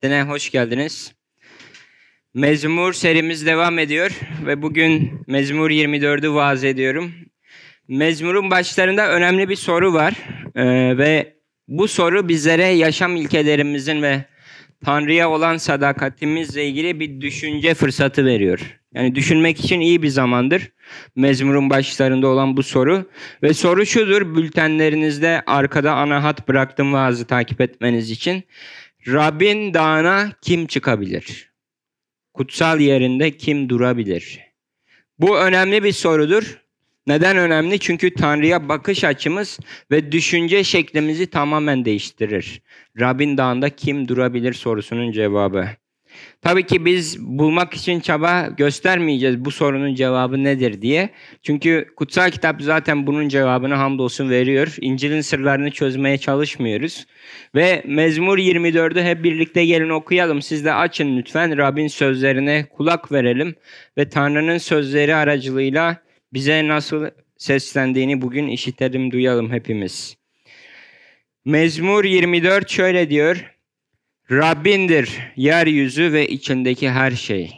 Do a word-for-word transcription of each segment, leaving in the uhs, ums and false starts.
Dene hoş geldiniz. Mezmur serimiz devam ediyor ve bugün Mezmur yirmi dördü vaaz ediyorum. Mezmurun başlarında önemli bir soru var ee, ve bu soru bizlere yaşam ilkelerimizin ve Tanrı'ya olan sadakatimizle ilgili bir düşünce fırsatı veriyor. Yani düşünmek için iyi bir zamandır Mezmurun başlarında olan bu soru. Ve soru şudur, bültenlerinizde arkada ana hat bıraktım vaazı takip etmeniz için. Rabbin dağına kim çıkabilir? Kutsal yerinde kim durabilir? Bu önemli bir sorudur. Neden önemli? Çünkü Tanrı'ya bakış açımız ve düşünce şeklimizi tamamen değiştirir. Rabbin dağında kim durabilir sorusunun cevabı. Tabii ki biz bulmak için çaba göstermeyeceğiz bu sorunun cevabı nedir diye. Çünkü kutsal kitap zaten bunun cevabını hamdolsun veriyor. İncil'in sırlarını çözmeye çalışmıyoruz. Ve Mezmur yirmi dördü hep birlikte gelin okuyalım. Siz de açın lütfen. Rabbin sözlerine kulak verelim. Ve Tanrı'nın sözleri aracılığıyla bize nasıl seslendiğini bugün işitelim, duyalım hepimiz. Mezmur yirmi dört şöyle diyor. Rabbindir yeryüzü ve içindeki her şey.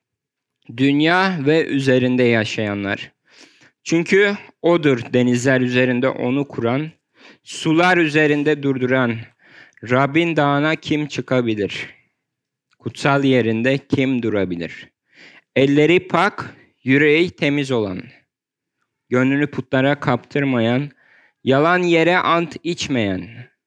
Dünya ve üzerinde yaşayanlar. Çünkü O'dur denizler üzerinde onu kuran, sular üzerinde durduran. Rabbin dağına kim çıkabilir? Kutsal yerinde kim durabilir? Elleri pak, yüreği temiz olan, gönlünü putlara kaptırmayan, yalan yere ant içmeyen.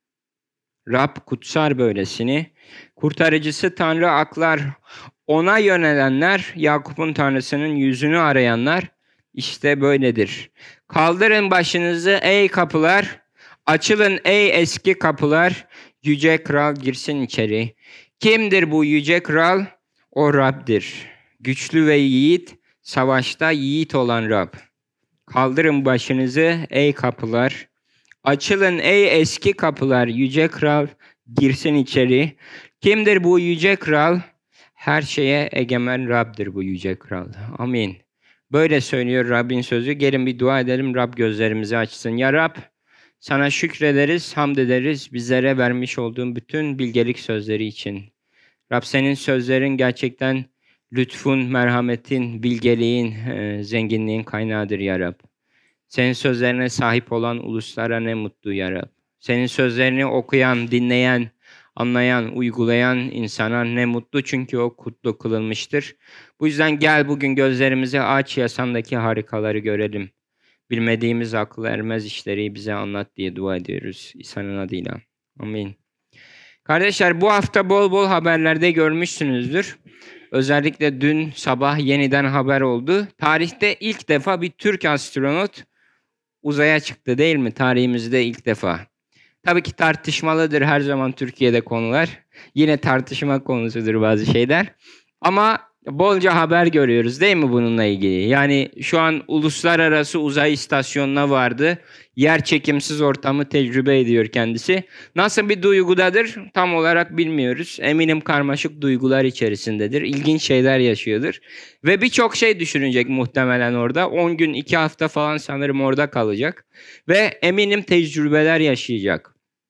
Rab kutsar böylesini, kurtarıcısı Tanrı aklar, ona yönelenler, Yakup'un Tanrısının yüzünü arayanlar, işte böyledir. Kaldırın başınızı ey kapılar, açılın ey eski kapılar, yüce kral girsin içeri. Kimdir bu yüce kral? O Rab'dir. Güçlü ve yiğit, savaşta yiğit olan Rab. Kaldırın başınızı ey kapılar, açılın ey eski kapılar, yüce kral girsin içeri. Kimdir bu yüce kral? Her şeye egemen Rab'dir bu yüce kral. Amin. Böyle söylüyor Rabbin sözü. Gelin bir dua edelim, Rab gözlerimizi açsın. Ya Rab, sana şükrederiz, hamd ederiz bizlere vermiş olduğun bütün bilgelik sözleri için. Rab, senin sözlerin gerçekten lütfun, merhametin, bilgeliğin, e, zenginliğin kaynağıdır ya Rab. Senin sözlerine sahip olan uluslara ne mutlu ya Rab. Senin sözlerini okuyan, dinleyen, anlayan, uygulayan insana ne mutlu çünkü o kutlu kılınmıştır. Bu yüzden gel bugün gözlerimizi aç, yasandaki harikaları görelim. Bilmediğimiz akıl ermez işleri bize anlat diye dua ediyoruz İsa'nın adıyla. Amin. Kardeşler, bu hafta bol bol haberlerde görmüşsünüzdür. Özellikle dün sabah yeniden haber oldu. Tarihte ilk defa bir Türk astronot uzaya çıktı değil mi? Tarihimizde ilk defa. Tabii ki tartışmalıdır her zaman Türkiye'de konular. Yine tartışma konusudur bazı şeyler. Ama bolca haber görüyoruz değil mi bununla ilgili? Yani şu an uluslararası uzay istasyonuna vardı. Yer çekimsiz ortamı tecrübe ediyor kendisi. Nasıl bir duygudadır tam olarak bilmiyoruz. Eminim karmaşık duygular içerisindedir. İlginç şeyler yaşıyordur. Ve birçok şey düşünecek muhtemelen orada. on gün, iki hafta falan sanırım orada kalacak. Ve eminim tecrübeler yaşayacak.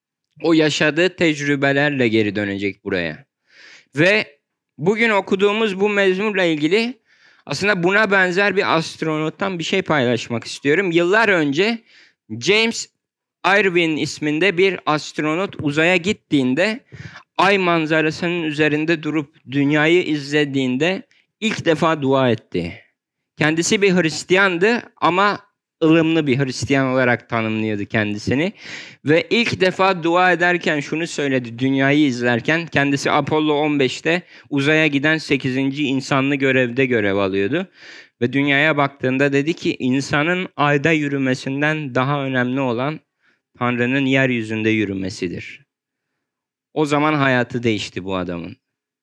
O yaşadığı tecrübelerle geri dönecek buraya. Ve bugün okuduğumuz bu mezmurla ilgili aslında buna benzer bir astronottan bir şey paylaşmak istiyorum. Yıllar önce James Irwin isminde bir astronot uzaya gittiğinde ay manzarasının üzerinde durup dünyayı izlediğinde ilk defa dua etti. Kendisi bir Hristiyandı ama ılımlı bir Hristiyan olarak tanımlıyordu kendisini. Ve ilk defa dua ederken şunu söyledi, dünyayı izlerken kendisi Apollo on beşte uzaya giden sekizinci insanlı görevde görev alıyordu. Ve dünyaya baktığında dedi ki insanın ayda yürümesinden daha önemli olan Tanrı'nın yeryüzünde yürümesidir. O zaman hayatı değişti bu adamın.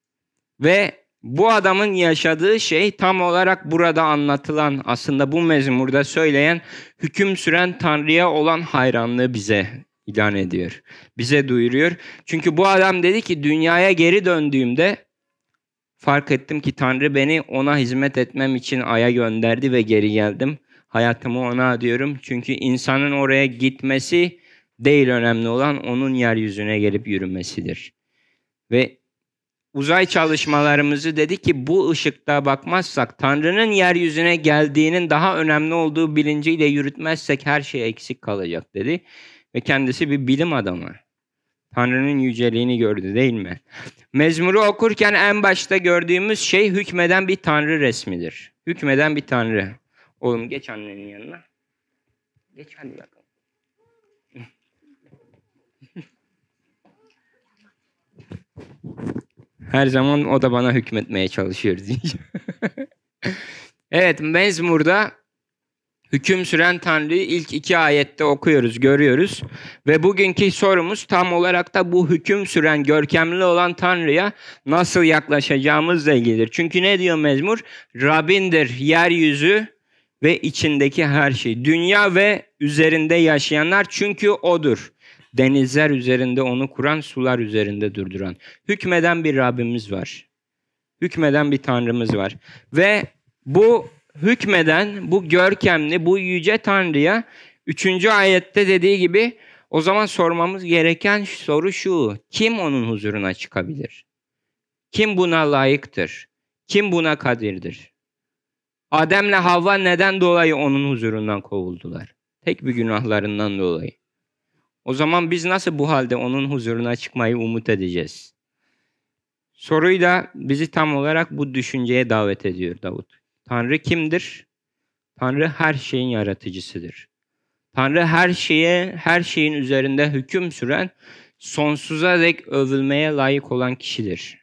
Ve bu adamın yaşadığı şey tam olarak burada anlatılan, aslında bu mezmurda söyleyen, hüküm süren Tanrı'ya olan hayranlığı bize ilan ediyor. Bize duyuruyor. Çünkü bu adam dedi ki dünyaya geri döndüğümde fark ettim ki Tanrı beni ona hizmet etmem için Ay'a gönderdi ve geri geldim. Hayatımı ona adıyorum. Çünkü insanın oraya gitmesi değil önemli olan, onun yeryüzüne gelip yürümesidir. Ve uzay çalışmalarımızı dedi ki bu ışıkta bakmazsak, Tanrı'nın yeryüzüne geldiğinin daha önemli olduğu bilinciyle yürütmezsek her şey eksik kalacak dedi. Ve kendisi bir bilim adamı. Tanrı'nın yüceliğini gördü değil mi? Mezmuru okurken en başta gördüğümüz şey hükmeden bir Tanrı resmidir. Hükmeden bir Tanrı. Oğlum geç annenin yanına. Geç hadi bakalım. Her zaman o da bana hükmetmeye çalışıyor diyeceğim. Evet, Mezmur'da hüküm süren Tanrı'yı ilk iki ayette okuyoruz, görüyoruz. Ve bugünkü sorumuz tam olarak da bu hüküm süren, görkemli olan Tanrı'ya nasıl yaklaşacağımızla ilgilidir. Çünkü ne diyor Mezmur? Rabbindir yeryüzü ve içindeki her şey. Dünya ve üzerinde yaşayanlar çünkü O'dur. Denizler üzerinde onu kuran, sular üzerinde durduran. Hükmeden bir Rabbimiz var. Hükmeden bir Tanrımız var. Ve bu hükmeden, bu görkemli, bu yüce Tanrı'ya üçüncü ayette dediği gibi o zaman sormamız gereken soru şu: kim onun huzuruna çıkabilir? Kim buna layıktır? Kim buna kadirdir? Adem'le Havva neden dolayı onun huzurundan kovuldular? Tek bir günahlarından dolayı. O zaman biz nasıl bu halde onun huzuruna çıkmayı umut edeceğiz? Soruyla bizi tam olarak bu düşünceye davet ediyor Davut. Tanrı kimdir? Tanrı her şeyin yaratıcısıdır. Tanrı her şeye, her şeyin üzerinde hüküm süren, sonsuza dek övülmeye layık olan kişidir.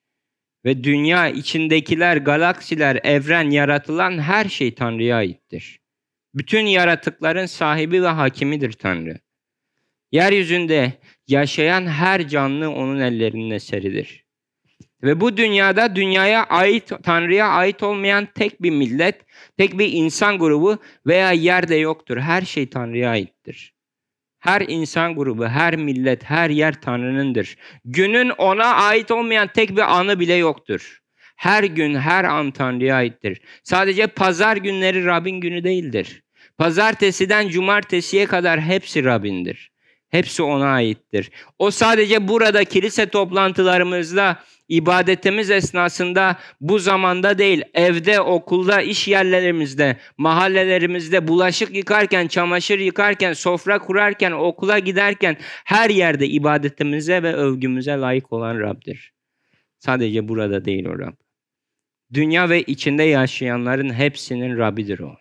Ve dünya, içindekiler, galaksiler, evren, yaratılan her şey Tanrı'ya aittir. Bütün yaratıkların sahibi ve hakimidir Tanrı. Yeryüzünde yaşayan her canlı onun ellerinin eseridir. Ve bu dünyada dünyaya ait, Tanrı'ya ait olmayan tek bir millet, tek bir insan grubu veya yer de yoktur. Her şey Tanrı'ya aittir. Her insan grubu, her millet, her yer Tanrı'nındır. Günün ona ait olmayan tek bir anı bile yoktur. Her gün, her an Tanrı'ya aittir. Sadece pazar günleri Rabbin günü değildir. Pazartesiden cumartesiye kadar hepsi Rabbindir. Hepsi ona aittir. O sadece burada kilise toplantılarımızda, ibadetimiz esnasında, bu zamanda değil, evde, okulda, iş yerlerimizde, mahallelerimizde, bulaşık yıkarken, çamaşır yıkarken, sofra kurarken, okula giderken, her yerde ibadetimize ve övgümüze layık olan Rab'dir. Sadece burada değil o Rab. Dünya ve içinde yaşayanların hepsinin Rab'idir o.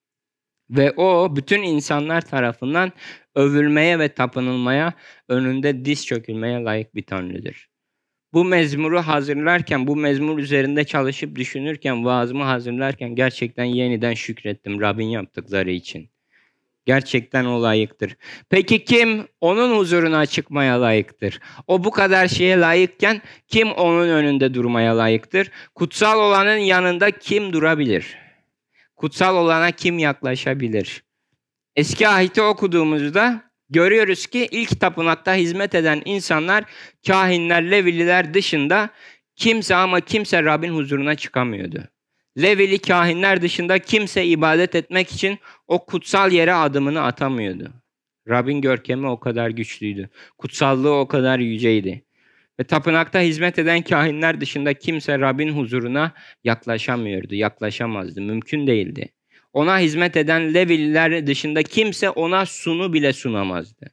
Ve o bütün insanlar tarafından övülmeye ve tapınılmaya, önünde diz çökülmeye layık bir Tanrı'dır. Bu mezmuru hazırlarken, bu mezmur üzerinde çalışıp düşünürken, vaazımı hazırlarken gerçekten yeniden şükrettim Rabbin yaptıkları için. Gerçekten o layıktır. Peki kim onun huzuruna çıkmaya layıktır? O bu kadar şeye layıkken kim onun önünde durmaya layıktır? Kutsal olanın yanında kim durabilir? Kutsal olana kim yaklaşabilir? Eski ahiti okuduğumuzda görüyoruz ki ilk tapınakta hizmet eden insanlar, kahinler, Levililer dışında kimse ama kimse Rabbin huzuruna çıkamıyordu. Levili kahinler dışında kimse ibadet etmek için o kutsal yere adımını atamıyordu. Rabbin görkemi o kadar güçlüydü. Kutsallığı o kadar yüceydi. Ve tapınakta hizmet eden kahinler dışında kimse Rabbin huzuruna yaklaşamıyordu, yaklaşamazdı, mümkün değildi. Ona hizmet eden Levililer dışında kimse ona sunu bile sunamazdı.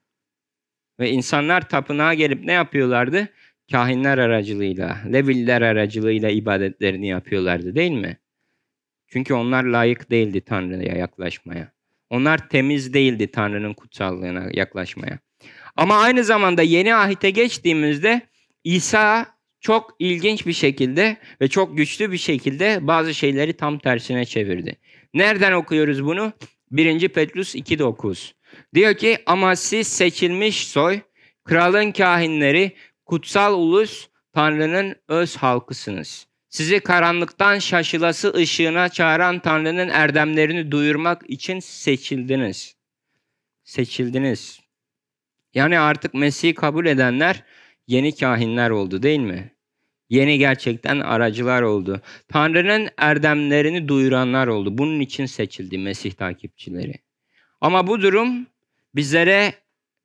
Ve insanlar tapınağa gelip ne yapıyorlardı? Kahinler aracılığıyla, Levililer aracılığıyla ibadetlerini yapıyorlardı değil mi? Çünkü onlar layık değildi Tanrı'ya yaklaşmaya. Onlar temiz değildi Tanrı'nın kutsallığına yaklaşmaya. Ama aynı zamanda yeni ahite geçtiğimizde İsa çok ilginç bir şekilde ve çok güçlü bir şekilde bazı şeyleri tam tersine çevirdi. Nereden okuyoruz bunu? birinci Petrus iki dokuz. Diyor ki ama siz seçilmiş soy, kralın kahinleri, kutsal ulus, Tanrı'nın öz halkısınız. Sizi karanlıktan şaşılası ışığına çağıran Tanrı'nın erdemlerini duyurmak için seçildiniz. Seçildiniz. Yani artık Mesih'i kabul edenler yeni kahinler oldu değil mi? Yeni gerçekten aracılar oldu. Tanrı'nın erdemlerini duyuranlar oldu. Bunun için seçildi Mesih takipçileri. Ama bu durum bizlere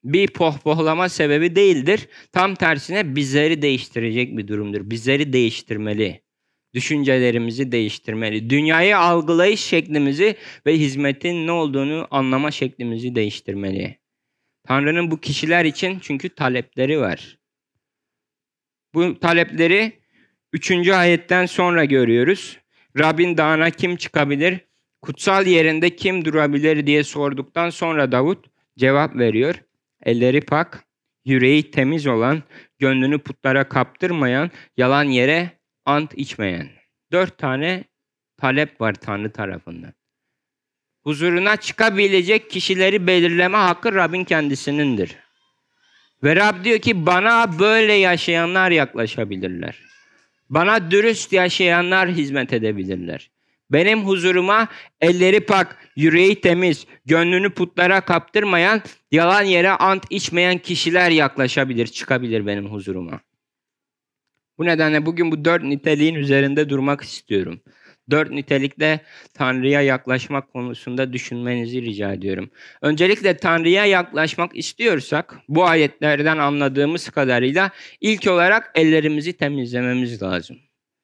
bir pohpohlama sebebi değildir. Tam tersine bizleri değiştirecek bir durumdur. Bizleri değiştirmeli. Düşüncelerimizi değiştirmeli. Dünyayı algılayış şeklimizi ve hizmetin ne olduğunu anlama şeklimizi değiştirmeli. Tanrı'nın bu kişiler için çünkü talepleri var. Bu talepleri üçüncü ayetten sonra görüyoruz. Rabbin dağına kim çıkabilir? Kutsal yerinde kim durabilir diye sorduktan sonra Davut cevap veriyor. Elleri pak, yüreği temiz olan, gönlünü putlara kaptırmayan, yalan yere ant içmeyen. Dört tane talep var Tanrı tarafından. Huzuruna çıkabilecek kişileri belirleme hakkı Rabbin kendisinindir. Ve Rab diyor ki bana böyle yaşayanlar yaklaşabilirler. Bana dürüst yaşayanlar hizmet edebilirler. Benim huzuruma elleri pak, yüreği temiz, gönlünü putlara kaptırmayan, yalan yere ant içmeyen kişiler yaklaşabilir, çıkabilir benim huzuruma. Bu nedenle bugün bu dört niteliğin üzerinde durmak istiyorum. Dört nitelikle Tanrı'ya yaklaşmak konusunda düşünmenizi rica ediyorum. Öncelikle Tanrı'ya yaklaşmak istiyorsak bu ayetlerden anladığımız kadarıyla ilk olarak ellerimizi temizlememiz lazım.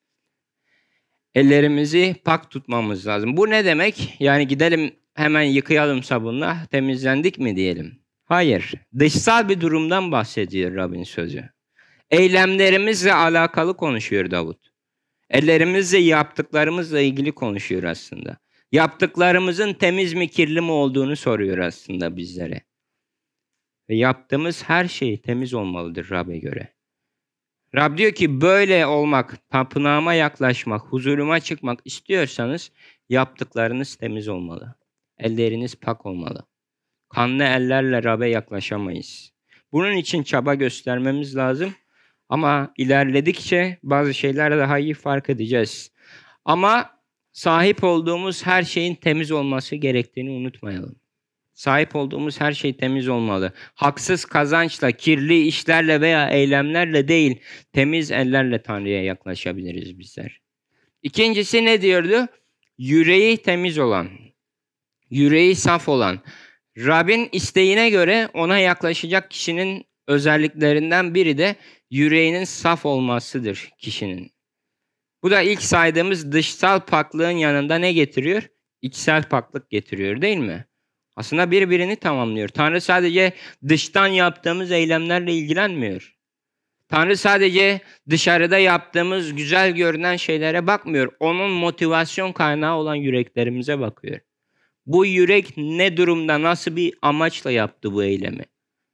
Ellerimizi pak tutmamız lazım. Bu ne demek? Yani gidelim hemen yıkayalım sabunla, temizlendik mi diyelim? Hayır. Dışsal bir durumdan bahsediyor Rabbin sözü. Eylemlerimizle alakalı konuşuyor Davut. Ellerimizle yaptıklarımızla ilgili konuşuyor aslında. Yaptıklarımızın temiz mi kirli mi olduğunu soruyor aslında bizlere. Ve yaptığımız her şey temiz olmalıdır Rab'be göre. Rab diyor ki böyle olmak, tapınağıma yaklaşmak, huzuruma çıkmak istiyorsanız yaptıklarınız temiz olmalı. Elleriniz pak olmalı. Kanlı ellerle Rab'be yaklaşamayız. Bunun için çaba göstermemiz lazım. Ama ilerledikçe bazı şeyler daha iyi fark edeceğiz. Ama sahip olduğumuz her şeyin temiz olması gerektiğini unutmayalım. Sahip olduğumuz her şey temiz olmalı. Haksız kazançla, kirli işlerle veya eylemlerle değil, temiz ellerle Tanrı'ya yaklaşabiliriz bizler. İkincisi ne diyordu? Yüreği temiz olan, yüreği saf olan. Rabbin isteğine göre ona yaklaşacak kişinin özelliklerinden biri de yüreğinin saf olmasıdır kişinin. Bu da ilk saydığımız dışsal paklığın yanında ne getiriyor? İçsel paklık getiriyor değil mi? Aslında birbirini tamamlıyor. Tanrı sadece dıştan yaptığımız eylemlerle ilgilenmiyor. Tanrı sadece dışarıda yaptığımız güzel görünen şeylere bakmıyor. Onun motivasyon kaynağı olan yüreklerimize bakıyor. Bu yürek ne durumda, nasıl bir amaçla yaptı bu eylemi?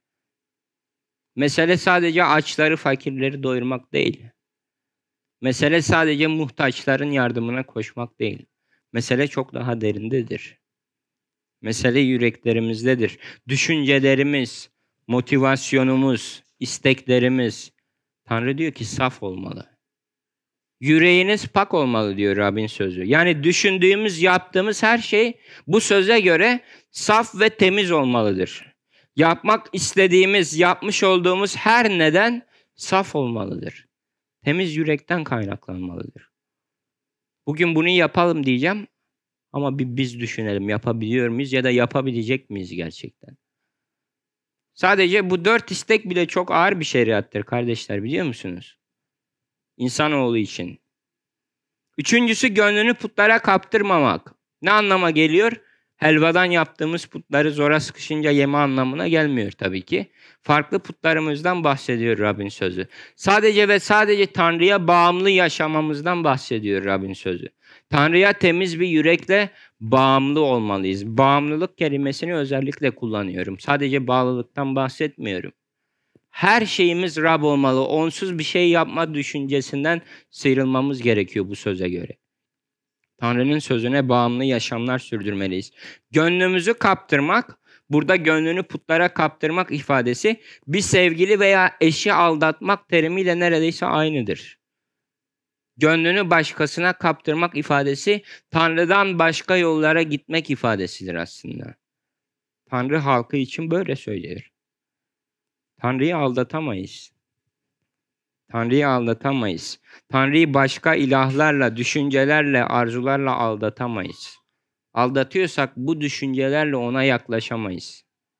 Mesele sadece açları, fakirleri doyurmak değil. Mesele sadece muhtaçların yardımına koşmak değil. Mesele çok daha derindedir. Mesele yüreklerimizdedir. Düşüncelerimiz, motivasyonumuz, isteklerimiz. Tanrı diyor ki saf olmalı. Yüreğiniz pak olmalı diyor Rabbin sözü. Yani düşündüğümüz, yaptığımız her şey bu söze göre saf ve temiz olmalıdır. Yapmak istediğimiz, yapmış olduğumuz her neden saf olmalıdır. Temiz yürekten kaynaklanmalıdır. Bugün bunu yapalım diyeceğim ama bir biz düşünelim, yapabiliyor muyuz ya da yapabilecek miyiz gerçekten? Sadece bu dört istek bile çok ağır bir şeriattır kardeşler, biliyor musunuz? İnsanoğlu için. Üçüncüsü gönlünü putlara kaptırmamak. Ne anlama geliyor? Helvadan yaptığımız putları zora sıkışınca yeme anlamına gelmiyor tabii ki. Farklı putlarımızdan bahsediyor Rabbin sözü. Sadece ve sadece Tanrı'ya bağımlı yaşamamızdan bahsediyor Rabbin sözü. Tanrı'ya temiz bir yürekle bağımlı olmalıyız. Bağımlılık kelimesini özellikle kullanıyorum. Sadece bağlılıktan bahsetmiyorum. Her şeyimiz Rab olmalı. Onsuz bir şey yapma düşüncesinden sıyrılmamız gerekiyor bu söze göre. Tanrı'nın sözüne bağımlı yaşamlar sürdürmeliyiz. Gönlümüzü kaptırmak, burada gönlünü putlara kaptırmak ifadesi bir sevgili veya eşi aldatmak terimiyle neredeyse aynıdır. Gönlünü başkasına kaptırmak ifadesi Tanrı'dan başka yollara gitmek ifadesidir aslında. Tanrı halkı için böyle söylüyor. Tanrı'yı aldatamayız. Tanrı'yı aldatamayız. Tanrı'yı başka ilahlarla, düşüncelerle, arzularla aldatamayız. Aldatıyorsak bu düşüncelerle ona yaklaşamayız.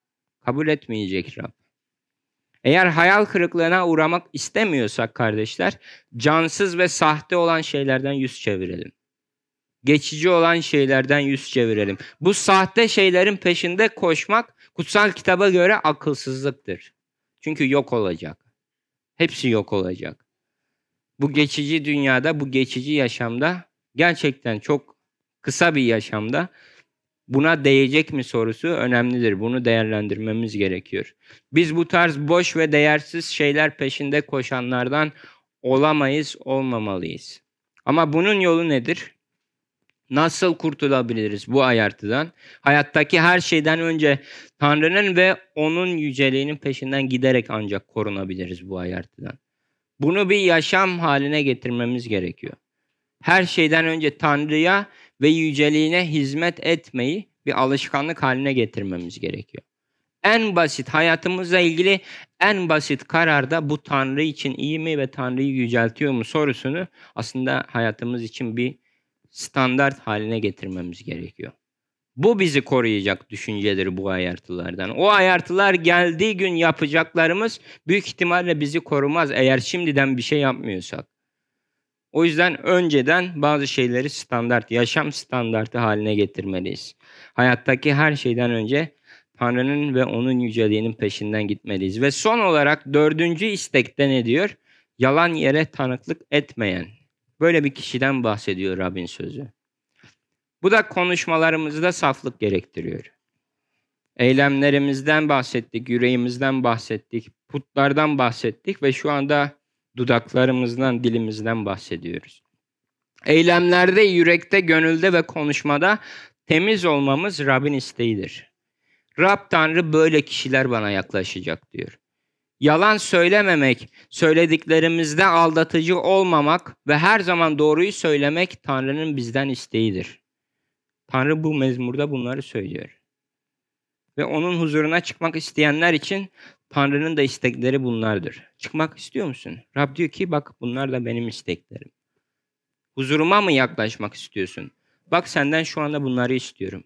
Kabul etmeyecek Rab. Eğer hayal kırıklığına uğramak istemiyorsak kardeşler, cansız ve sahte olan şeylerden yüz çevirelim. Geçici olan şeylerden yüz çevirelim. Bu sahte şeylerin peşinde koşmak kutsal kitaba göre akılsızlıktır. Çünkü yok olacak. Hepsi yok olacak. Bu geçici dünyada, bu geçici yaşamda, gerçekten çok kısa bir yaşamda buna değecek mi sorusu önemlidir. Bunu değerlendirmemiz gerekiyor. Biz bu tarz boş ve değersiz şeyler peşinde koşanlardan olamayız, olmamalıyız. Ama bunun yolu nedir? Nasıl kurtulabiliriz bu ayartıdan? Hayattaki her şeyden önce Tanrı'nın ve onun yüceliğinin peşinden giderek ancak korunabiliriz bu ayartıdan. Bunu bir yaşam haline getirmemiz gerekiyor. Her şeyden önce Tanrı'ya ve yüceliğine hizmet etmeyi bir alışkanlık haline getirmemiz gerekiyor. En basit, hayatımızla ilgili en basit kararda bu Tanrı için iyi mi ve Tanrı'yı yüceltiyor mu sorusunu aslında hayatımız için bir standart haline getirmemiz gerekiyor. Bu bizi koruyacak düşüncedir bu ayartılardan. O ayartılar geldiği gün yapacaklarımız büyük ihtimalle bizi korumaz eğer şimdiden bir şey yapmıyorsak. O yüzden önceden bazı şeyleri standart, yaşam standartı haline getirmeliyiz. Hayattaki her şeyden önce Tanrı'nın ve onun yüceliğinin peşinden gitmeliyiz. Ve son olarak dördüncü istekte ne diyor? Yalan yere tanıklık etmeyen. Böyle bir kişiden bahsediyor Rabbin sözü. Bu da konuşmalarımızda saflık gerektiriyor. Eylemlerimizden bahsettik, yüreğimizden bahsettik, putlardan bahsettik ve şu anda dudaklarımızdan, dilimizden bahsediyoruz. Eylemlerde, yürekte, gönülde ve konuşmada temiz olmamız Rabbin isteğidir. Rab Tanrı böyle kişiler bana yaklaşacak diyor. Yalan söylememek, söylediklerimizde aldatıcı olmamak ve her zaman doğruyu söylemek Tanrı'nın bizden isteğidir. Tanrı bu mezmurda bunları söylüyor. Ve onun huzuruna çıkmak isteyenler için Tanrı'nın da istekleri bunlardır. Çıkmak istiyor musun? Rab diyor ki bak bunlar da benim isteklerim. Huzuruma mı yaklaşmak istiyorsun? Bak senden şu anda bunları istiyorum.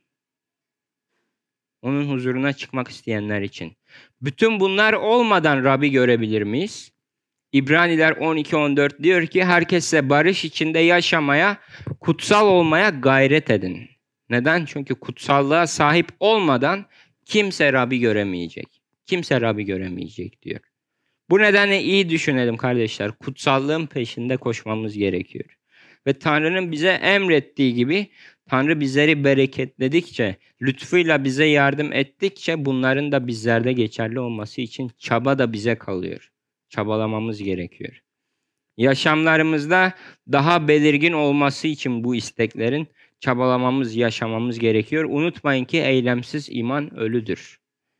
Onun huzuruna çıkmak isteyenler için. Bütün bunlar olmadan Rab'i görebilir miyiz? İbraniler on iki on dört diyor ki herkesle barış içinde yaşamaya, kutsal olmaya gayret edin. Neden? Çünkü kutsallığa sahip olmadan kimse Rab'i göremeyecek. Kimse Rab'i göremeyecek diyor. Bu nedenle iyi düşünelim kardeşler. Kutsallığın peşinde koşmamız gerekiyor. Ve Tanrı'nın bize emrettiği gibi Tanrı bizleri bereketledikçe, lütfuyla bize yardım ettikçe bunların da bizlerde geçerli olması için çaba da bize kalıyor. Çabalamamız gerekiyor. Yaşamlarımızda daha belirgin olması için bu isteklerin çabalamamız, yaşamamız gerekiyor. Unutmayın ki eylemsiz iman ölüdür.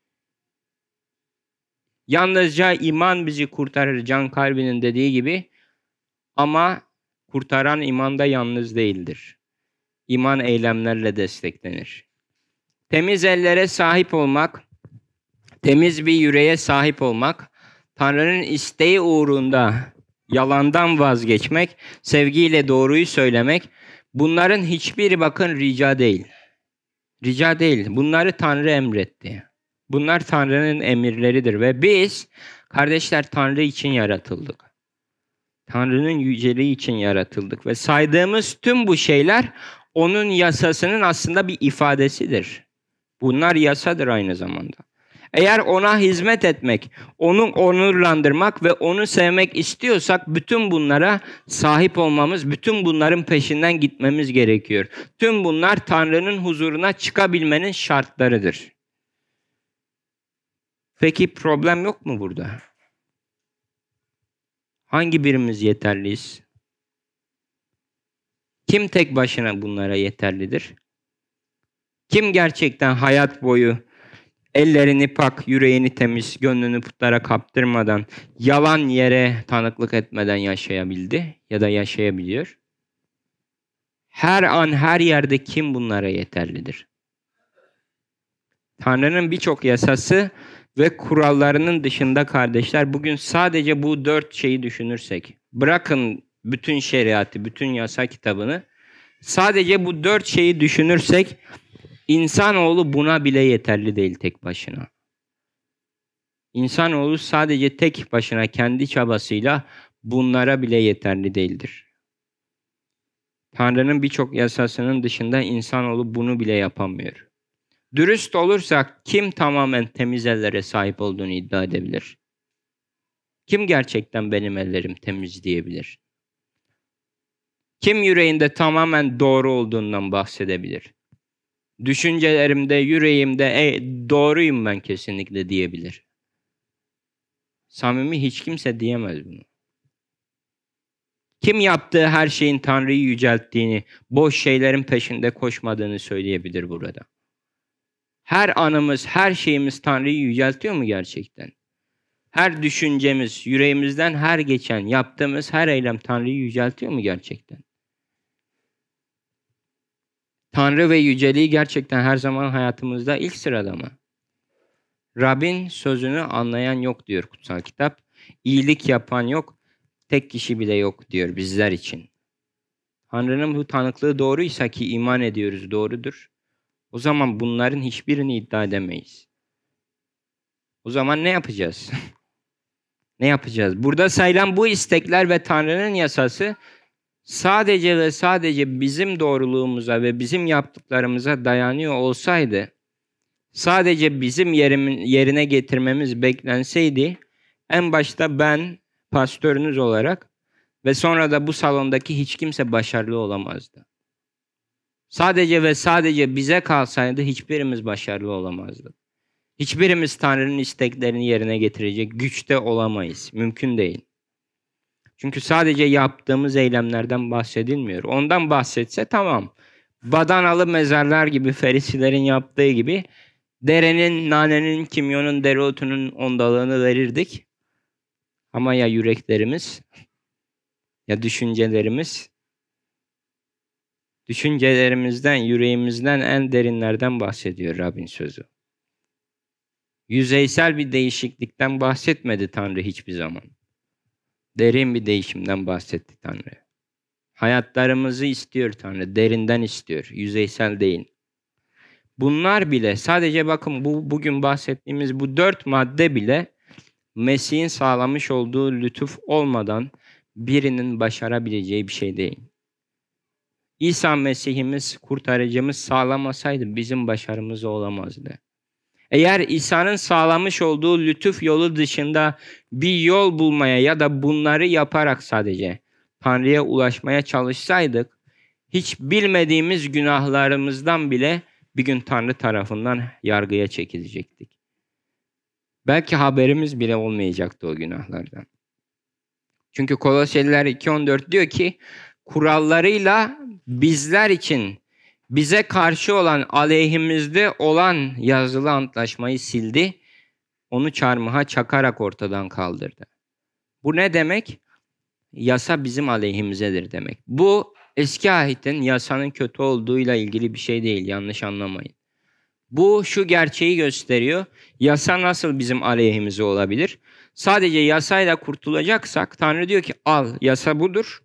Yalnızca iman bizi kurtarır, Can Calvin'in dediği gibi, ama kurtaran iman da yalnız değildir. İman eylemlerle desteklenir. Temiz ellere sahip olmak, temiz bir yüreğe sahip olmak, Tanrı'nın isteği uğrunda yalandan vazgeçmek, sevgiyle doğruyu söylemek, bunların hiçbiri bakın rica değil. Rica değil. Bunları Tanrı emretti. Bunlar Tanrı'nın emirleridir ve biz kardeşler Tanrı için yaratıldık. Tanrı'nın yüceliği için yaratıldık ve saydığımız tüm bu şeyler onun yasasının aslında bir ifadesidir. Bunlar yasadır aynı zamanda. Eğer ona hizmet etmek, onu onurlandırmak ve onu sevmek istiyorsak bütün bunlara sahip olmamız, bütün bunların peşinden gitmemiz gerekiyor. Tüm bunlar Tanrı'nın huzuruna çıkabilmenin şartlarıdır. Peki problem yok mu burada? Hangi birimiz yeterliyiz? Kim tek başına bunlara yeterlidir? Kim gerçekten hayat boyu ellerini pak, yüreğini temiz, gönlünü putlara kaptırmadan, yalan yere tanıklık etmeden yaşayabildi ya da yaşayabiliyor? Her an, her yerde kim bunlara yeterlidir? Tanrı'nın birçok yasası ve kurallarının dışında kardeşler, bugün sadece bu dört şeyi düşünürsek, bırakın bütün şeriatı, bütün yasa kitabını, sadece bu dört şeyi düşünürsek, insanoğlu buna bile yeterli değil tek başına. İnsanoğlu sadece tek başına kendi çabasıyla bunlara bile yeterli değildir. Tanrı'nın birçok yasasının dışında insanoğlu bunu bile yapamıyor. Dürüst olursak kim tamamen temiz ellere sahip olduğunu iddia edebilir? Kim gerçekten benim ellerim temiz diyebilir? Kim yüreğinde tamamen doğru olduğundan bahsedebilir? Düşüncelerimde, yüreğimde e, doğruyum ben kesinlikle diyebilir. Samimi hiç kimse diyemez bunu. Kim yaptığı her şeyin Tanrı'yı yücelttiğini, boş şeylerin peşinde koşmadığını söyleyebilir burada? Her anımız, her şeyimiz Tanrı'yı yüceltiyor mu gerçekten? Her düşüncemiz, yüreğimizden her geçen, yaptığımız her eylem Tanrı'yı yüceltiyor mu gerçekten? Tanrı ve yüceliği gerçekten her zaman hayatımızda ilk sırada mı? Rabbin sözünü anlayan yok diyor kutsal kitap. İyilik yapan yok, tek kişi bile yok diyor bizler için. Tanrı'nın bu tanıklığı doğruysa ki iman ediyoruz doğrudur. O zaman bunların hiçbirini iddia edemeyiz. O zaman ne yapacağız? Ne yapacağız? Burada sayılan bu istekler ve Tanrı'nın yasası sadece ve sadece bizim doğruluğumuza ve bizim yaptıklarımıza dayanıyor olsaydı, sadece bizim yerimin, yerine getirmemiz beklenseydi, en başta ben pastörünüz olarak ve sonra da bu salondaki hiç kimse başarılı olamazdı. Sadece ve sadece bize kalsaydı hiçbirimiz başarılı olamazdık. Hiçbirimiz Tanrı'nın isteklerini yerine getirecek güçte olamayız. Mümkün değil. Çünkü sadece yaptığımız eylemlerden bahsedilmiyor. Ondan bahsetse tamam. Badanalı mezarlar gibi, Ferisilerin yaptığı gibi derenin, nanenin, kimyonun, dereotunun ondalığını verirdik. Ama ya yüreklerimiz, ya düşüncelerimiz, düşüncelerimizden, yüreğimizden en derinlerden bahsediyor Rabbin sözü. Yüzeysel bir değişiklikten bahsetmedi Tanrı hiçbir zaman. Derin bir değişimden bahsetti Tanrı. Hayatlarımızı istiyor Tanrı, derinden istiyor, yüzeysel değil. Bunlar bile, sadece bakın bu bugün bahsettiğimiz bu dört madde bile Mesih'in sağlamış olduğu lütuf olmadan birinin başarabileceği bir şey değil. İsa Mesih'imiz, kurtarıcımız sağlamasaydı bizim başarımız olamazdı. Eğer İsa'nın sağlamış olduğu lütuf yolu dışında bir yol bulmaya ya da bunları yaparak sadece Tanrı'ya ulaşmaya çalışsaydık, hiç bilmediğimiz günahlarımızdan bile bir gün Tanrı tarafından yargıya çekilecektik. Belki haberimiz bile olmayacaktı o günahlardan. Çünkü Koloseliler iki on dört diyor ki, kurallarıyla bizler için bize karşı olan, aleyhimizde olan yazılı antlaşmayı sildi, onu çarmıha çakarak ortadan kaldırdı. Bu ne demek? Yasa bizim aleyhimizedir demek. Bu eski ahitin yasanın kötü olduğuyla ilgili bir şey değil, yanlış anlamayın. Bu şu gerçeği gösteriyor, yasa nasıl bizim aleyhimize olabilir? Sadece yasayla kurtulacaksak Tanrı diyor ki al, yasa budur.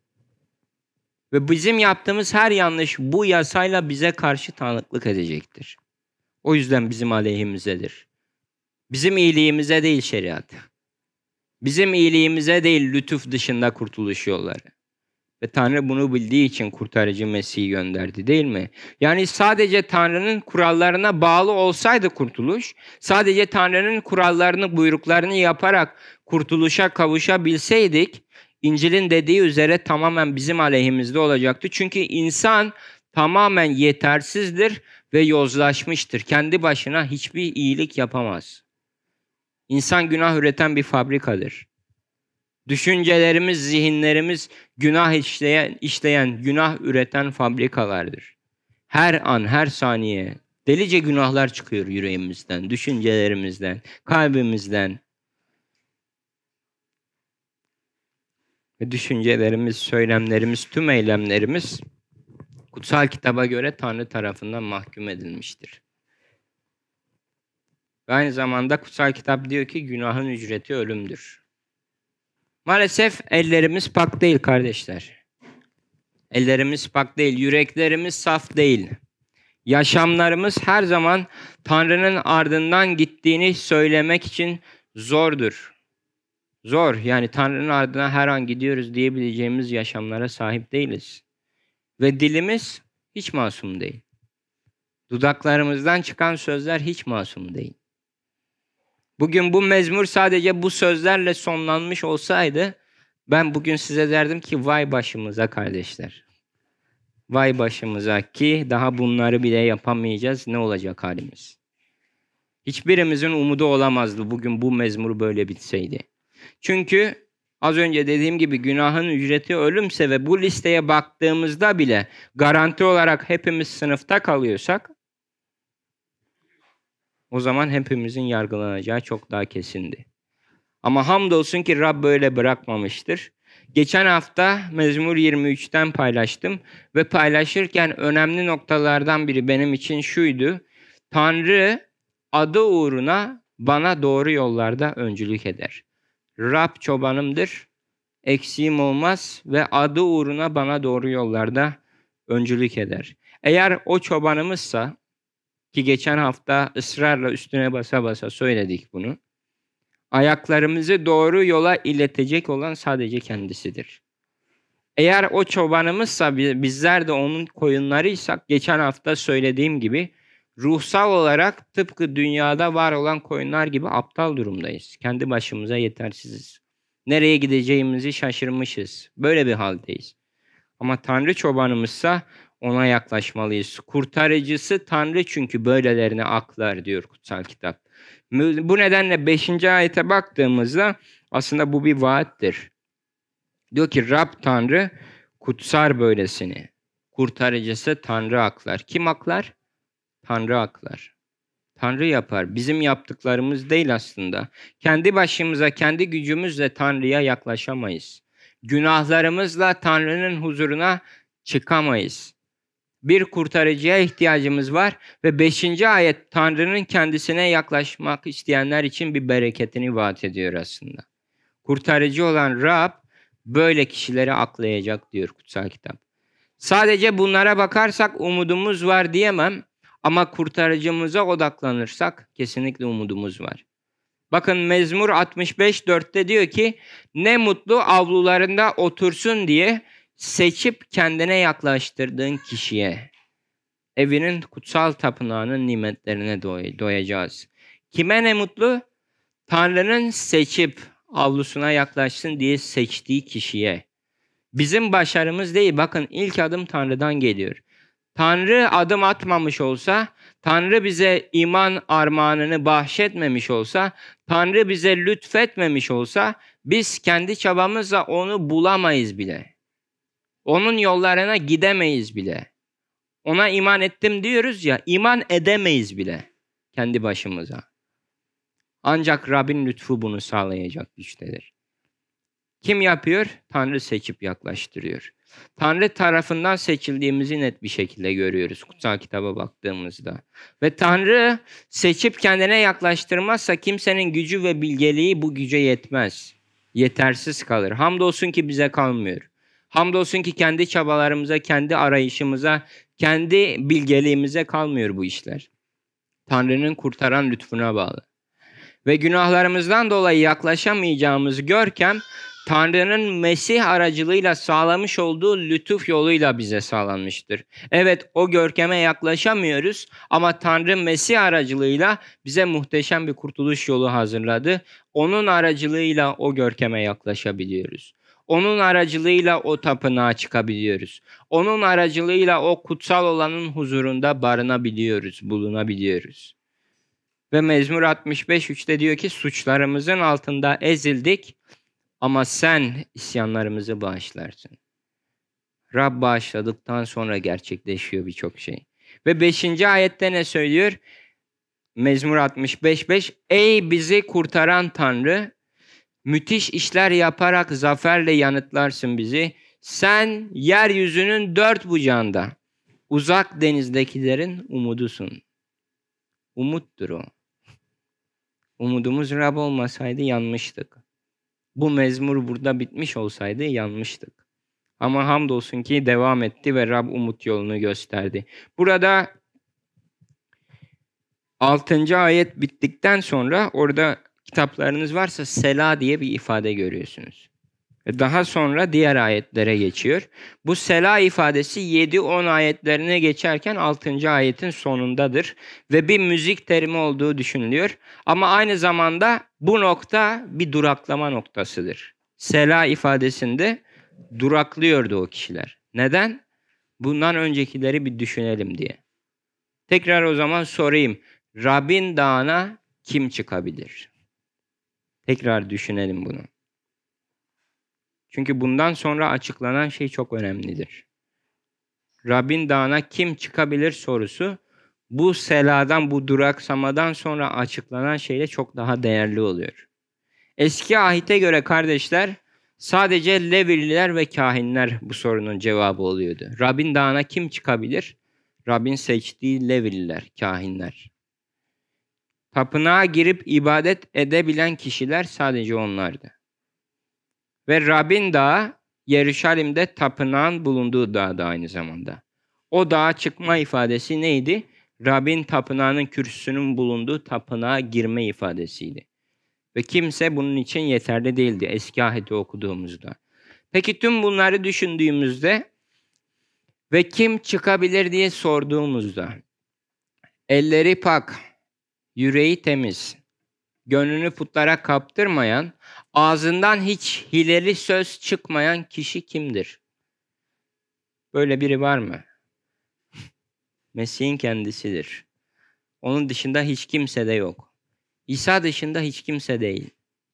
Ve bizim yaptığımız her yanlış bu yasayla bize karşı tanıklık edecektir. O yüzden bizim aleyhimizedir. Bizim iyiliğimize değil şeriat. Bizim iyiliğimize değil lütuf dışında kurtuluş yolları. Ve Tanrı bunu bildiği için kurtarıcı Mesih'i gönderdi değil mi? Yani sadece Tanrı'nın kurallarına bağlı olsaydı kurtuluş, sadece Tanrı'nın kurallarını, buyruklarını yaparak kurtuluşa kavuşabilseydik, İncil'in dediği üzere tamamen bizim aleyhimizde olacaktı. Çünkü insan tamamen yetersizdir ve yozlaşmıştır. Kendi başına hiçbir iyilik yapamaz. İnsan günah üreten bir fabrikadır. Düşüncelerimiz, zihinlerimiz günah işleyen, işleyen, günah üreten fabrikalardır. Her an, her saniye delice günahlar çıkıyor yüreğimizden, düşüncelerimizden, kalbimizden. Ve düşüncelerimiz, söylemlerimiz, tüm eylemlerimiz kutsal kitaba göre Tanrı tarafından mahkum edilmiştir. Ve aynı zamanda kutsal kitap diyor ki günahın ücreti ölümdür. Maalesef ellerimiz pak değil kardeşler. Ellerimiz pak değil, yüreklerimiz saf değil. Yaşamlarımız her zaman Tanrı'nın ardından gittiğini söylemek için zordur. Zor. Yani Tanrı'nın ardına her an gidiyoruz diyebileceğimiz yaşamlara sahip değiliz. Ve dilimiz hiç masum değil. Dudaklarımızdan çıkan sözler hiç masum değil. Bugün bu mezmur sadece bu sözlerle sonlanmış olsaydı ben bugün size derdim ki vay başımıza kardeşler. Vay başımıza ki daha bunları bile yapamayacağız. Ne olacak halimiz? Hiçbirimizin umudu olamazdı bugün bu mezmur böyle bitseydi. Çünkü az önce dediğim gibi günahın ücreti ölümse ve bu listeye baktığımızda bile garanti olarak hepimiz sınıfta kalıyorsak o zaman hepimizin yargılanacağı çok daha kesindi. Ama hamdolsun ki Rab böyle bırakmamıştır. Geçen hafta Mezmur yirmi üçten paylaştım ve paylaşırken önemli noktalardan biri benim için şuydu. Tanrı adı uğruna bana doğru yollarda öncülük eder. Rab çobanımdır, eksiğim olmaz ve adı uğruna bana doğru yollarda öncülük eder. Eğer o çobanımızsa, ki geçen hafta ısrarla üstüne basa basa söyledik bunu, ayaklarımızı doğru yola iletecek olan sadece kendisidir. Eğer o çobanımızsa bizler de onun koyunlarıysak geçen hafta söylediğim gibi ruhsal olarak tıpkı dünyada var olan koyunlar gibi aptal durumdayız. Kendi başımıza yetersiziz. Nereye gideceğimizi şaşırmışız. Böyle bir haldeyiz. Ama Tanrı çobanımızsa ona yaklaşmalıyız. Kurtarıcısı Tanrı çünkü böylelerini aklar diyor kutsal kitap. Bu nedenle beşinci ayete baktığımızda aslında bu bir vaattir. Diyor ki Rab Tanrı kutsar böylesini. Kurtarıcısı Tanrı aklar. Kim aklar? Tanrı aklar. Tanrı yapar. Bizim yaptıklarımız değil aslında. Kendi başımıza, kendi gücümüzle Tanrı'ya yaklaşamayız. Günahlarımızla Tanrı'nın huzuruna çıkamayız. Bir kurtarıcıya ihtiyacımız var ve beşinci ayet Tanrı'nın kendisine yaklaşmak isteyenler için bir bereketini vaat ediyor aslında. Kurtarıcı olan Rab böyle kişileri aklayacak diyor kutsal kitap. Sadece bunlara bakarsak umudumuz var diyemem ama kurtarıcımıza odaklanırsak kesinlikle umudumuz var. Bakın Mezmur altmış beş dörtte diyor ki ne mutlu avlularında otursun diye seçip kendine yaklaştırdığın kişiye. Evinin kutsal tapınağının nimetlerine doy- doyacağız. Kime ne mutlu? Tanrı'nın seçip avlusuna yaklaşsın diye seçtiği kişiye. Bizim başarımız değil. Bakın ilk adım Tanrı'dan geliyor. Tanrı adım atmamış olsa, Tanrı bize iman armağanını bahşetmemiş olsa, Tanrı bize lütfetmemiş olsa biz kendi çabamızla onu bulamayız bile. Onun yollarına gidemeyiz bile. Ona iman ettim diyoruz ya, iman edemeyiz bile kendi başımıza. Ancak Rabbin lütfu bunu sağlayacak güçtedir. Kim yapıyor? Tanrı seçip yaklaştırıyor. Tanrı tarafından seçildiğimizi net bir şekilde görüyoruz kutsal kitaba baktığımızda. Ve Tanrı seçip kendine yaklaştırmazsa kimsenin gücü ve bilgeliği bu güce yetmez. Yetersiz kalır. Hamdolsun ki bize kalmıyor. Hamdolsun ki kendi çabalarımıza, kendi arayışımıza, kendi bilgeliğimize kalmıyor bu işler. Tanrı'nın kurtaran lütfuna bağlı. Ve günahlarımızdan dolayı yaklaşamayacağımız görkem Tanrı'nın Mesih aracılığıyla sağlamış olduğu lütuf yoluyla bize sağlanmıştır. Evet, o görkeme yaklaşamıyoruz ama Tanrı Mesih aracılığıyla bize muhteşem bir kurtuluş yolu hazırladı. Onun aracılığıyla o görkeme yaklaşabiliyoruz. Onun aracılığıyla o tapınağa çıkabiliyoruz. Onun aracılığıyla o kutsal olanın huzurunda barınabiliyoruz, bulunabiliyoruz. Ve Mezmur altmış beş üçte diyor ki suçlarımızın altında ezildik ama sen isyanlarımızı bağışlarsın. Rab bağışladıktan sonra gerçekleşiyor birçok şey. Ve beşinci ayette ne söylüyor? Mezmur altmış beş beş Ey bizi kurtaran Tanrı, müthiş işler yaparak zaferle yanıtlarsın bizi. Sen yeryüzünün dört bucağında, uzak denizdekilerin umudusun. Umuttur o. Umudumuz Rab olmasaydı yanmıştık. Bu mezmur burada bitmiş olsaydı yanmıştık. Ama hamdolsun ki devam etti ve Rab umut yolunu gösterdi. Burada altıncı ayet bittikten sonra orada kitaplarınız varsa Sela diye bir ifade görüyorsunuz. Ve daha sonra diğer ayetlere geçiyor. Bu Sela ifadesi yedi on ayetlerine geçerken altıncı ayetin sonundadır. Ve bir müzik terimi olduğu düşünülüyor. Ama aynı zamanda bu nokta bir duraklama noktasıdır. Sela ifadesinde duraklıyordu o kişiler. Neden? Bundan öncekileri bir düşünelim diye. Tekrar o zaman sorayım. Rabbin dağına kim çıkabilir? Tekrar düşünelim bunu. Çünkü bundan sonra açıklanan şey çok önemlidir. Rabbin dağına kim çıkabilir sorusu bu seladan, bu duraksamadan sonra açıklanan şeyle çok daha değerli oluyor. Eski ahite göre kardeşler sadece Levililer ve kahinler bu sorunun cevabı oluyordu. Rabbin dağına kim çıkabilir? Rabbin seçtiği Levililer, kahinler. Tapınağa girip ibadet edebilen kişiler sadece onlardı. Ve Rabbin dağı Yeruşalim'de tapınağın bulunduğu dağda aynı zamanda. O dağa çıkma ifadesi neydi? Rabbin tapınağının kürsüsünün bulunduğu tapınağa girme ifadesiydi. Ve kimse bunun için yeterli değildi eski ahiti okuduğumuzda. Peki tüm bunları düşündüğümüzde ve kim çıkabilir diye sorduğumuzda elleri pak, yüreği temiz, gönlünü putlara kaptırmayan, ağzından hiç hileli söz çıkmayan kişi kimdir? Böyle biri var mı? Mesih'in kendisidir. Onun dışında hiç kimse de yok. İsa dışında hiç kimse değil.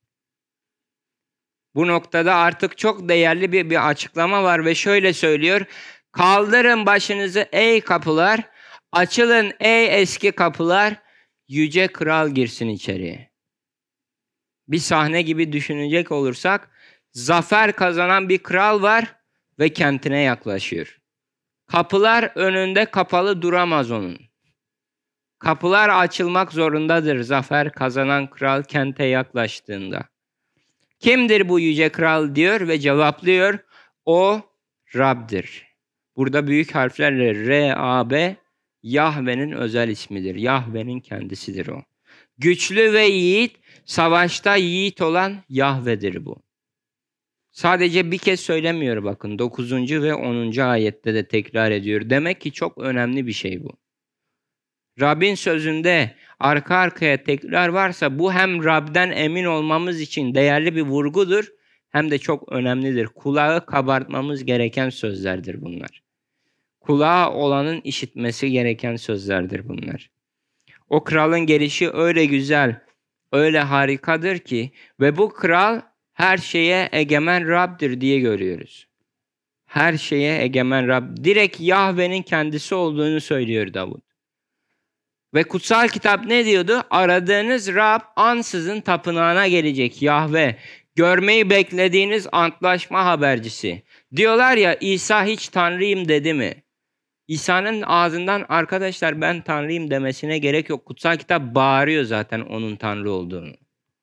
Bu noktada artık çok değerli bir, bir açıklama var ve şöyle söylüyor. Kaldırın başınızı ey kapılar, açılın ey eski kapılar, yüce kral girsin içeriye. Bir sahne gibi düşünecek olursak, zafer kazanan bir kral var ve kentine yaklaşıyor. Kapılar önünde kapalı duramaz onun. Kapılar açılmak zorundadır zafer kazanan kral kente yaklaştığında. Kimdir bu yüce kral diyor ve cevaplıyor. O Rab'dir. Burada büyük harflerle R A B Yahve'nin özel ismidir. Yahve'nin kendisidir o. Güçlü ve yiğit, savaşta yiğit olan Yahve'dir bu. Sadece bir kez söylemiyor bakın. dokuzuncu ve onuncu ayette de tekrar ediyor. Demek ki çok önemli bir şey bu. Rabbin sözünde arka arkaya tekrar varsa bu hem Rab'den emin olmamız için değerli bir vurgudur hem de çok önemlidir. Kulağı kabartmamız gereken sözlerdir bunlar. Kulağı olanın işitmesi gereken sözlerdir bunlar. O kralın gelişi öyle güzel, öyle harikadır ki ve bu kral her şeye egemen Rab'dir diye görüyoruz. Her şeye egemen Rab. Direkt Yahve'nin kendisi olduğunu söylüyor Davut. Ve kutsal kitap ne diyordu? Aradığınız Rab ansızın tapınağına gelecek Yahve. Görmeyi beklediğiniz antlaşma habercisi. Diyorlar ya İsa hiç Tanrıyım dedi mi? İsa'nın ağzından arkadaşlar ben Tanrıyım demesine gerek yok. Kutsal kitap bağırıyor zaten onun Tanrı olduğunu.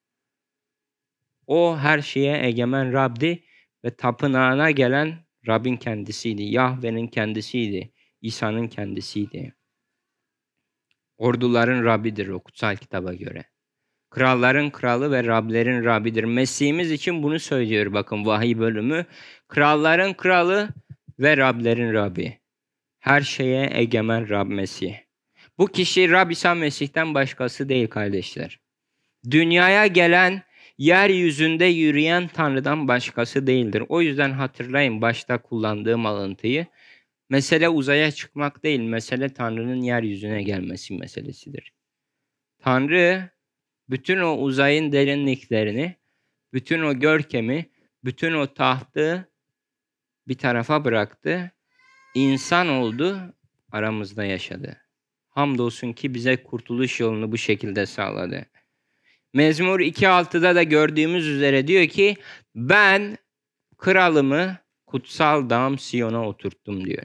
O her şeye egemen Rab'di ve tapınağına gelen Rab'in kendisiydi. Yahve'nin kendisiydi. İsa'nın kendisiydi. Orduların Rabbidir o kutsal kitaba göre. Kralların kralı ve Rablerin Rabbidir. Mesih'imiz için bunu söylüyor bakın vahiy bölümü. Kralların kralı ve Rablerin Rabbi. Her şeye egemen Rab Mesih. Bu kişi Rab İsa Mesih'ten başkası değil kardeşler. Dünyaya gelen, yeryüzünde yürüyen Tanrı'dan başkası değildir. O yüzden hatırlayın başta kullandığım alıntıyı. Mesele uzaya çıkmak değil, mesele Tanrı'nın yeryüzüne gelmesi meselesidir. Tanrı bütün o uzayın derinliklerini, bütün o görkemi, bütün o tahtı bir tarafa bıraktı. İnsan oldu, aramızda yaşadı. Hamdolsun ki bize kurtuluş yolunu bu şekilde sağladı. Mezmur iki altıda da gördüğümüz üzere diyor ki, ben kralımı kutsal dağım Siyon'a oturttum diyor.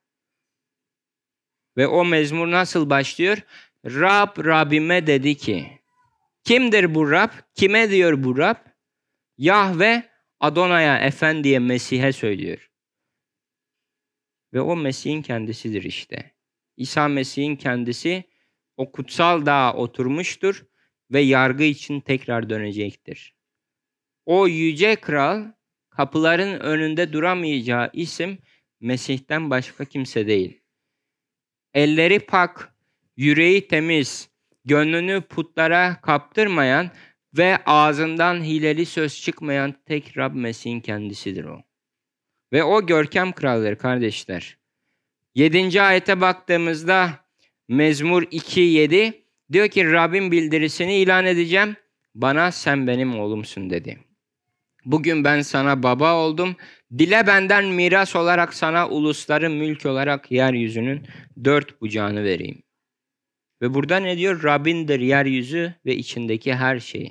Ve o mezmur nasıl başlıyor? Rab Rabbime dedi ki. Kimdir bu Rab? Kime diyor bu Rab? Yahve Adonay'a, Efendi'ye, Mesih'e söylüyor. Ve o Mesih'in kendisidir işte. İsa Mesih'in kendisi o kutsal dağa oturmuştur ve yargı için tekrar dönecektir. O yüce kral, kapıların önünde duramayacağı isim Mesih'ten başka kimse değil. Elleri pak, yüreği temiz, gönlünü putlara kaptırmayan ve ağzından hileli söz çıkmayan tek Rab Mesih'in kendisidir o. Ve o görkem kraldır kardeşler. Yedinci ayete baktığımızda Mezmur iki yedi diyor ki Rabbin bildirisini ilan edeceğim. Bana sen benim oğlumsun dedi. Bugün ben sana baba oldum. Dile benden miras olarak sana ulusları mülk olarak yeryüzünün dört bucağını vereyim. Ve burada ne diyor? Rabbindir yeryüzü ve içindeki her şey.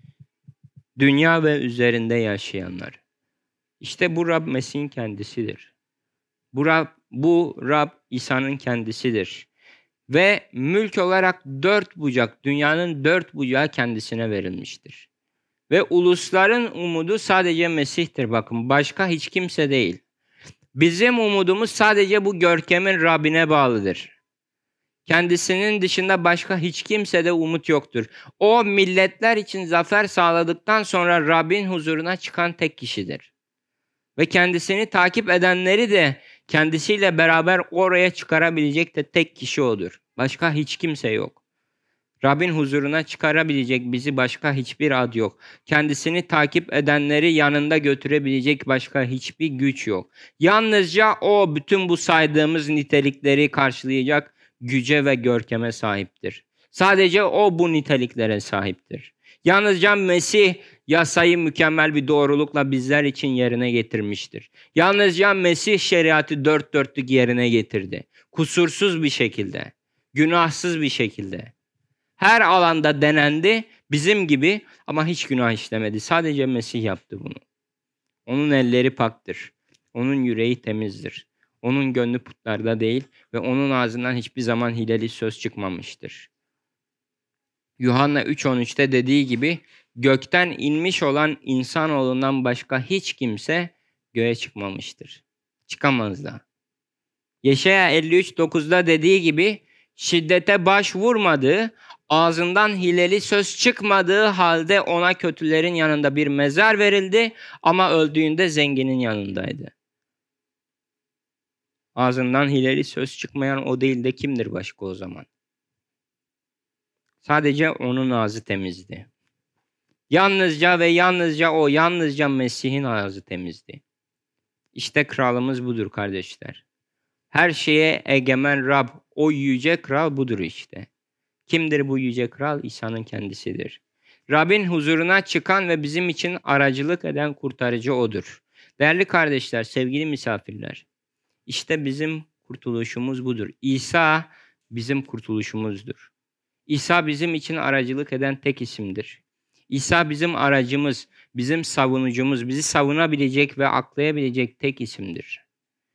Dünya ve üzerinde yaşayanlar. İşte bu Rab Mesih'in kendisidir. Bu Rab, bu Rab İsa'nın kendisidir. Ve mülk olarak dört bucak, dünyanın dört bucağı kendisine verilmiştir. Ve ulusların umudu sadece Mesih'tir bakın. Başka hiç kimse değil. Bizim umudumuz sadece bu görkemin Rabbine bağlıdır. Kendisinin dışında başka hiç kimsede umut yoktur. O milletler için zafer sağladıktan sonra Rabbin huzuruna çıkan tek kişidir. Ve kendisini takip edenleri de kendisiyle beraber oraya çıkarabilecek de tek kişi odur. Başka hiç kimse yok. Rabbin huzuruna çıkarabilecek bizi başka hiçbir ad yok. Kendisini takip edenleri yanında götürebilecek başka hiçbir güç yok. Yalnızca o bütün bu saydığımız nitelikleri karşılayacak güce ve görkeme sahiptir. Sadece o bu niteliklere sahiptir. Yalnızca Mesih yasayı mükemmel bir doğrulukla bizler için yerine getirmiştir. Yalnızca Mesih şeriatı dört dörtlük yerine getirdi. Kusursuz bir şekilde, günahsız bir şekilde. Her alanda denendi bizim gibi ama hiç günah işlemedi. Sadece Mesih yaptı bunu. Onun elleri paktır. Onun yüreği temizdir. Onun gönlü putlarda değil ve onun ağzından hiçbir zaman hileli söz çıkmamıştır. Yuhanna üç on üçte dediği gibi gökten inmiş olan insanoğlundan başka hiç kimse göğe çıkmamıştır. Çıkamaz da. Yeşaya elli üç dokuzda dediği gibi şiddete başvurmadığı, ağzından hileli söz çıkmadığı halde ona kötülerin yanında bir mezar verildi ama öldüğünde zenginin yanındaydı. Ağzından hileli söz çıkmayan o değil de kimdir başka o zaman? Sadece onun ağzı temizdi. Yalnızca ve yalnızca o, yalnızca Mesih'in ağzı temizdi. İşte kralımız budur kardeşler. Her şeye egemen Rab, o yüce kral budur işte. Kimdir bu yüce kral? İsa'nın kendisidir. Rabbin huzuruna çıkan ve bizim için aracılık eden kurtarıcı odur. Değerli kardeşler, sevgili misafirler, işte bizim kurtuluşumuz budur. İsa bizim kurtuluşumuzdur. İsa bizim için aracılık eden tek isimdir. İsa bizim aracımız, bizim savunucumuz, bizi savunabilecek ve aklayabilecek tek isimdir.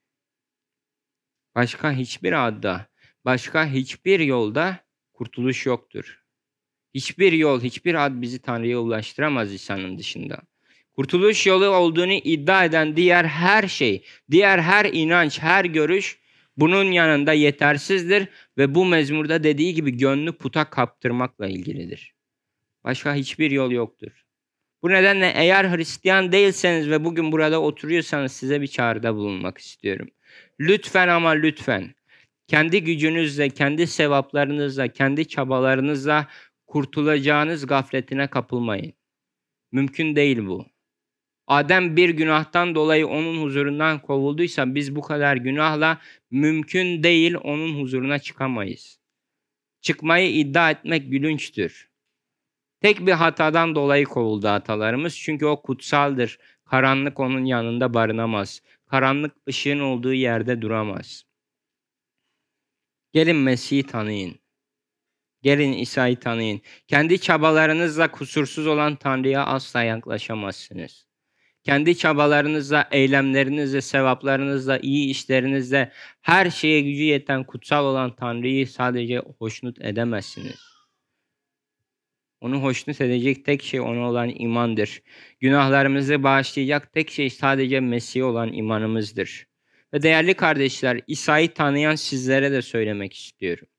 Başka hiçbir adda, başka hiçbir yolda kurtuluş yoktur. Hiçbir yol, hiçbir ad bizi Tanrı'ya ulaştıramaz İsa'nın dışında. Kurtuluş yolu olduğunu iddia eden diğer her şey, diğer her inanç, her görüş bunun yanında yetersizdir ve bu mezmurda dediği gibi gönlü puta kaptırmakla ilgilidir. Başka hiçbir yol yoktur. Bu nedenle eğer Hristiyan değilseniz ve bugün burada oturuyorsanız size bir çağrıda bulunmak istiyorum. Lütfen ama lütfen kendi gücünüzle, kendi sevaplarınızla, kendi çabalarınızla kurtulacağınız gafletine kapılmayın. Mümkün değil bu. Adem bir günahtan dolayı onun huzurundan kovulduysa biz bu kadar günahla mümkün değil onun huzuruna çıkamayız. Çıkmayı iddia etmek gülünçtür. Tek bir hatadan dolayı kovuldu atalarımız çünkü o kutsaldır. Karanlık onun yanında barınamaz. Karanlık ışığın olduğu yerde duramaz. Gelin Mesih'i tanıyın. Gelin İsa'yı tanıyın. Kendi çabalarınızla kusursuz olan Tanrı'ya asla yaklaşamazsınız. Kendi çabalarınızla, eylemlerinizle, sevaplarınızla, iyi işlerinizle her şeye gücü yeten kutsal olan Tanrı'yı sadece hoşnut edemezsiniz. Onu hoşnut edecek tek şey ona olan imandır. Günahlarımızı bağışlayacak tek şey sadece Mesih'e olan imanımızdır. Ve değerli kardeşler, İsa'yı tanıyan sizlere de söylemek istiyorum.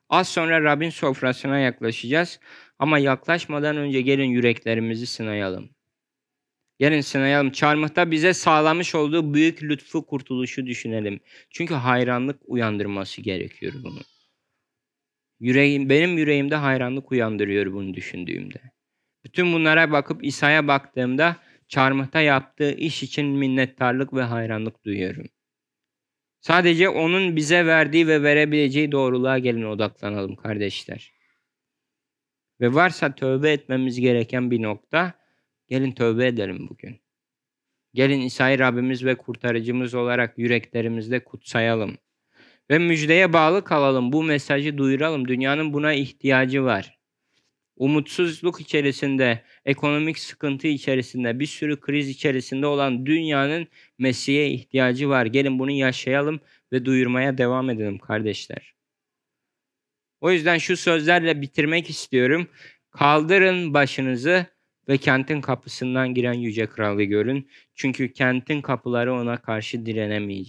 Az sonra Rabbin sofrasına yaklaşacağız. Ama yaklaşmadan önce gelin yüreklerimizi sınayalım. Gelin sınayalım. Çarmıhta bize sağlamış olduğu büyük lütfu, kurtuluşu düşünelim. Çünkü hayranlık uyandırması gerekiyor bunu. Yüreğim, benim yüreğimde hayranlık uyandırıyor bunu düşündüğümde. Bütün bunlara bakıp İsa'ya baktığımda çarmıhta yaptığı iş için minnettarlık ve hayranlık duyuyorum. Sadece onun bize verdiği ve verebileceği doğruluğa gelin odaklanalım kardeşler. Ve varsa tövbe etmemiz gereken bir nokta, gelin tövbe edelim bugün. Gelin İsa'yı Rabbimiz ve kurtarıcımız olarak yüreklerimizde kutsayalım. Ve müjdeye bağlı kalalım, bu mesajı duyuralım. Dünyanın buna ihtiyacı var. Umutsuzluk içerisinde, ekonomik sıkıntı içerisinde, bir sürü kriz içerisinde olan dünyanın Mesih'e ihtiyacı var. Gelin bunu yaşayalım ve duyurmaya devam edelim kardeşler. O yüzden şu sözlerle bitirmek istiyorum. Kaldırın başınızı ve kentin kapısından giren yüce kralı görün. Çünkü kentin kapıları ona karşı direnemeyecek.